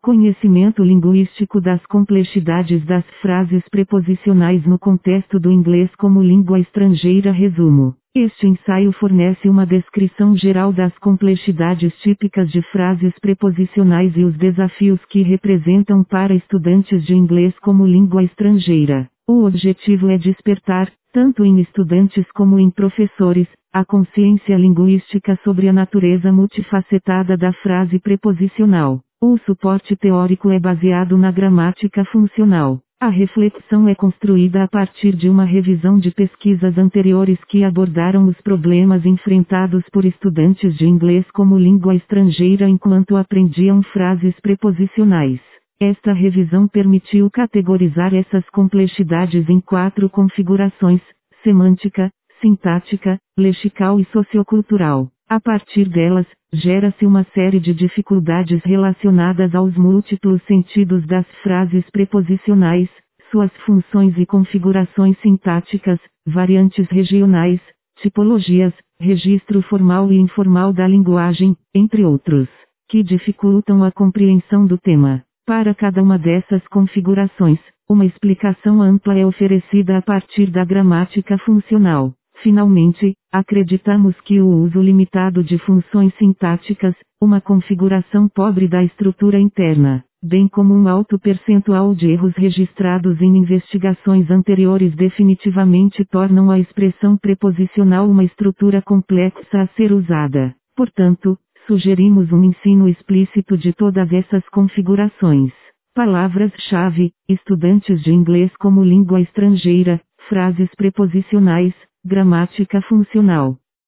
Conhecimento linguístico das complexidades das frases preposicionais no contexto do inglês como língua estrangeira. Resumo. Este ensaio fornece uma descrição geral das complexidades típicas de frases preposicionais e os desafios que representam para estudantes de inglês como língua estrangeira. O objetivo é despertar, tanto em estudantes como em professores, a consciência linguística sobre a natureza multifacetada da frase preposicional. O suporte teórico é baseado na gramática funcional. A reflexão é construída a partir de uma revisão de pesquisas anteriores que abordaram os problemas enfrentados por estudantes de inglês como língua estrangeira enquanto aprendiam frases preposicionais. Esta revisão permitiu categorizar essas complexidades em 4 configurações: semântica, sintática, lexical e sociocultural. A partir delas, gera-se uma série de dificuldades relacionadas aos múltiplos sentidos das frases preposicionais, suas funções e configurações sintáticas, variantes regionais, tipologias, registro formal e informal da linguagem, entre outros, que dificultam a compreensão do tema. Para cada uma dessas configurações, uma explicação ampla é oferecida a partir da gramática funcional. Finalmente, acreditamos que o uso limitado de funções sintáticas, uma configuração pobre da estrutura interna, bem como um alto percentual de erros registrados em investigações anteriores definitivamente tornam a expressão preposicional uma estrutura complexa a ser usada. Portanto, sugerimos um ensino explícito de todas essas configurações. Palavras-chave: estudantes de inglês como língua estrangeira, frases preposicionais, gramática funcional.